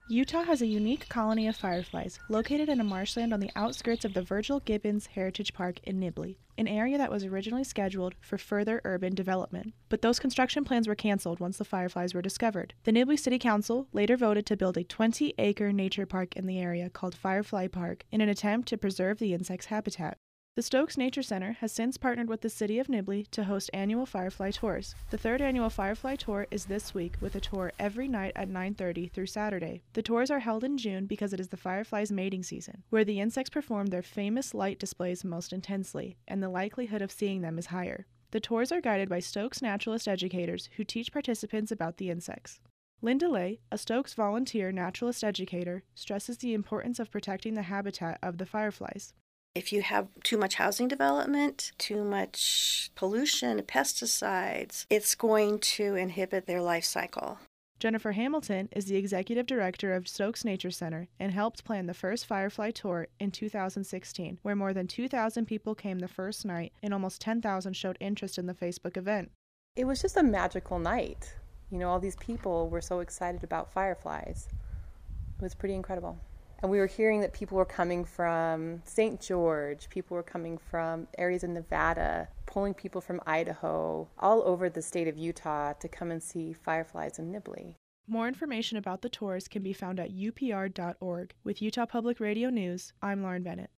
Utah has a unique colony of fireflies located in a marshland on the outskirts of the Virgil Gibbons Heritage Park in Nibley, an area that was originally scheduled for further urban development. But those construction plans were canceled once the fireflies were discovered. The Nibley City Council later voted to build a 20-acre nature park in the area called Firefly Park in an attempt to preserve the insect's habitat. The Stokes Nature Center has since partnered with the city of Nibley to host annual Firefly Tours. The third annual Firefly Tour is this week with a tour every night at 9:30 through Saturday. The tours are held in June because it is the fireflies' mating season, where the insects perform their famous light displays most intensely, and the likelihood of seeing them is higher. The tours are guided by Stokes naturalist educators who teach participants about the insects. Linda Lay, a Stokes volunteer naturalist educator, stresses the importance of protecting the habitat of the fireflies. If you have too much housing development, too much pollution, pesticides, it's going to inhibit their life cycle. Jennifer Hamilton is the executive director of Stokes Nature Center and helped plan the first Firefly Tour in 2016, where more than 2,000 people came the first night and almost 10,000 showed interest in the Facebook event. It was just a magical night. All these people were so excited about fireflies. It was pretty incredible. And we were hearing that people were coming from St. George, people were coming from areas in Nevada, pulling people from Idaho, all over the state of Utah to come and see fireflies in Nibley. More information about the tours can be found at upr.org. With Utah Public Radio News, I'm Lauren Bennett.